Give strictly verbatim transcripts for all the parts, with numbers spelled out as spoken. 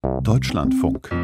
Deutschlandfunk.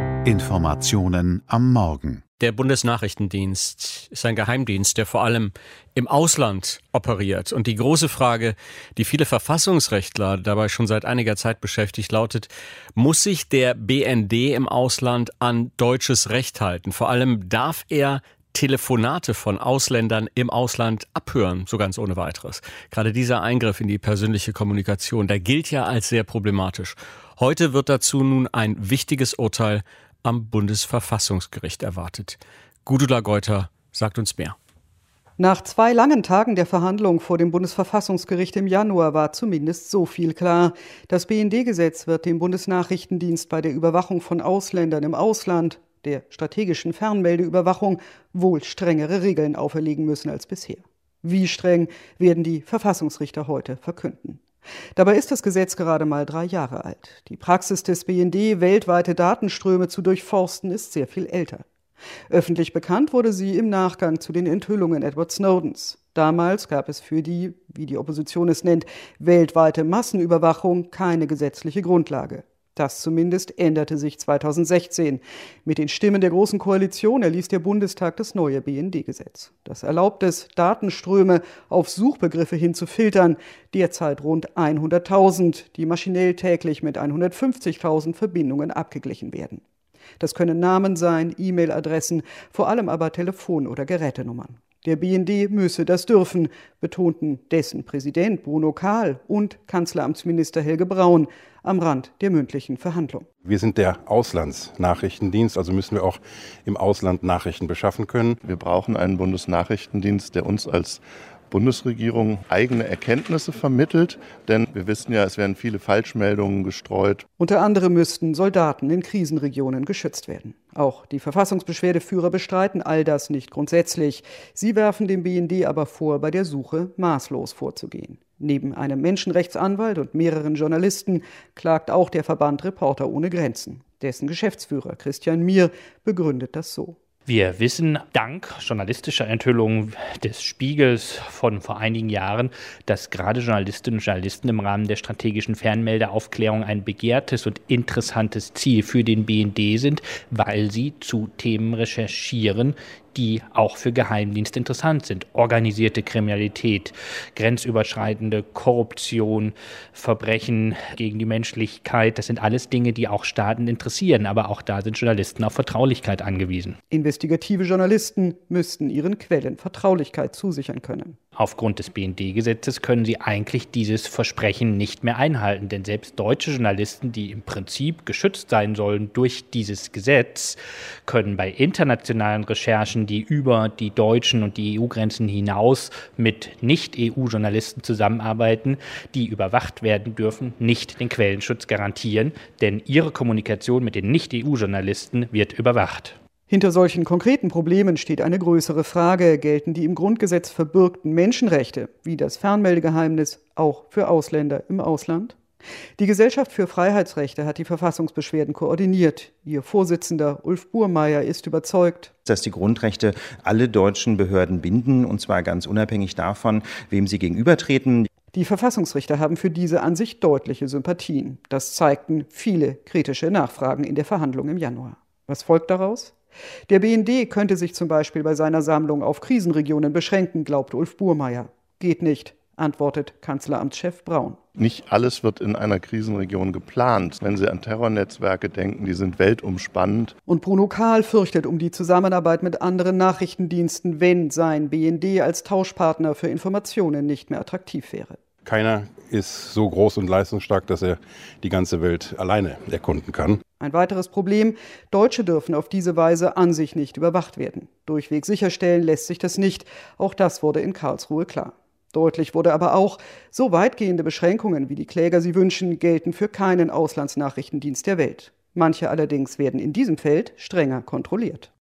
Informationen am Morgen. Der Bundesnachrichtendienst ist ein Geheimdienst, der vor allem im Ausland operiert. Und die große Frage, die viele Verfassungsrechtler dabei schon seit einiger Zeit beschäftigt, lautet: Muss sich der B N D im Ausland an deutsches Recht halten? Vor allem darf er Telefonate von Ausländern im Ausland abhören, so ganz ohne weiteres. Gerade dieser Eingriff in die persönliche Kommunikation, der gilt ja als sehr problematisch. Heute wird dazu nun ein wichtiges Urteil am Bundesverfassungsgericht erwartet. Gudula Geuter sagt uns mehr. Nach zwei langen Tagen der Verhandlung vor dem Bundesverfassungsgericht im Januar war zumindest so viel klar. Das B N D-Gesetz wird dem Bundesnachrichtendienst bei der Überwachung von Ausländern im Ausland, der strategischen Fernmeldeüberwachung, wohl strengere Regeln auferlegen müssen als bisher. Wie streng, werden die Verfassungsrichter heute verkünden. Dabei ist das Gesetz gerade mal drei Jahre alt. Die Praxis des B N D, weltweite Datenströme zu durchforsten, ist sehr viel älter. Öffentlich bekannt wurde sie im Nachgang zu den Enthüllungen Edward Snowdens. Damals gab es für die, wie die Opposition es nennt, weltweite Massenüberwachung keine gesetzliche Grundlage. Das zumindest änderte sich zweitausendsechzehn. Mit den Stimmen der Großen Koalition erließ der Bundestag das neue B N D-Gesetz. Das erlaubt es, Datenströme auf Suchbegriffe hin zu filtern, derzeit rund hunderttausend, die maschinell täglich mit hundertfünfzigtausend Verbindungen abgeglichen werden. Das können Namen sein, E-Mail-Adressen, vor allem aber Telefon- oder Gerätenummern. Der B N D müsse das dürfen, betonten dessen Präsident Bruno Kahl und Kanzleramtsminister Helge Braun am Rand der mündlichen Verhandlung. Wir sind der Auslandsnachrichtendienst, also müssen wir auch im Ausland Nachrichten beschaffen können. Wir brauchen einen Bundesnachrichtendienst, der uns als Bundesregierung eigene Erkenntnisse vermittelt, denn wir wissen ja, es werden viele Falschmeldungen gestreut. Unter anderem müssten Soldaten in Krisenregionen geschützt werden. Auch die Verfassungsbeschwerdeführer bestreiten all das nicht grundsätzlich. Sie werfen dem B N D aber vor, bei der Suche maßlos vorzugehen. Neben einem Menschenrechtsanwalt und mehreren Journalisten klagt auch der Verband Reporter ohne Grenzen. Dessen Geschäftsführer Christian Mier begründet das so. Wir wissen dank journalistischer Enthüllungen des Spiegels von vor einigen Jahren, dass gerade Journalistinnen und Journalisten im Rahmen der strategischen Fernmeldeaufklärung ein begehrtes und interessantes Ziel für den B N D sind, weil sie zu Themen recherchieren, die auch für Geheimdienste interessant sind. Organisierte Kriminalität, grenzüberschreitende Korruption, Verbrechen gegen die Menschlichkeit, das sind alles Dinge, die auch Staaten interessieren. Aber auch da sind Journalisten auf Vertraulichkeit angewiesen. Investigative Journalisten müssten ihren Quellen Vertraulichkeit zusichern können. Aufgrund des B N D-Gesetzes können sie eigentlich dieses Versprechen nicht mehr einhalten. Denn selbst deutsche Journalisten, die im Prinzip geschützt sein sollen durch dieses Gesetz, können bei internationalen Recherchen, die über die deutschen und die E U-Grenzen hinaus mit Nicht-E U-Journalisten zusammenarbeiten, die überwacht werden dürfen, nicht den Quellenschutz garantieren. Denn ihre Kommunikation mit den Nicht-E U-Journalisten wird überwacht. Hinter solchen konkreten Problemen steht eine größere Frage. Gelten die im Grundgesetz verbürgten Menschenrechte, wie das Fernmeldegeheimnis, auch für Ausländer im Ausland? Die Gesellschaft für Freiheitsrechte hat die Verfassungsbeschwerden koordiniert. Ihr Vorsitzender Ulf Burmeier ist überzeugt, dass die Grundrechte alle deutschen Behörden binden, und zwar ganz unabhängig davon, wem sie gegenübertreten. Die Verfassungsrichter haben für diese Ansicht deutliche Sympathien. Das zeigten viele kritische Nachfragen in der Verhandlung im Januar. Was folgt daraus? Der B N D könnte sich zum Beispiel bei seiner Sammlung auf Krisenregionen beschränken, glaubt Ulf Burmeier. Geht nicht, antwortet Kanzleramtschef Braun. Nicht alles wird in einer Krisenregion geplant. Wenn Sie an Terrornetzwerke denken, die sind weltumspannend. Und Bruno Kahl fürchtet um die Zusammenarbeit mit anderen Nachrichtendiensten, wenn sein B N D als Tauschpartner für Informationen nicht mehr attraktiv wäre. Keiner ist so groß und leistungsstark, dass er die ganze Welt alleine erkunden kann. Ein weiteres Problem: Deutsche dürfen auf diese Weise an sich nicht überwacht werden. Durchweg sicherstellen lässt sich das nicht. Auch das wurde in Karlsruhe klar. Deutlich wurde aber auch, so weitgehende Beschränkungen, wie die Kläger sie wünschen, gelten für keinen Auslandsnachrichtendienst der Welt. Manche allerdings werden in diesem Feld strenger kontrolliert.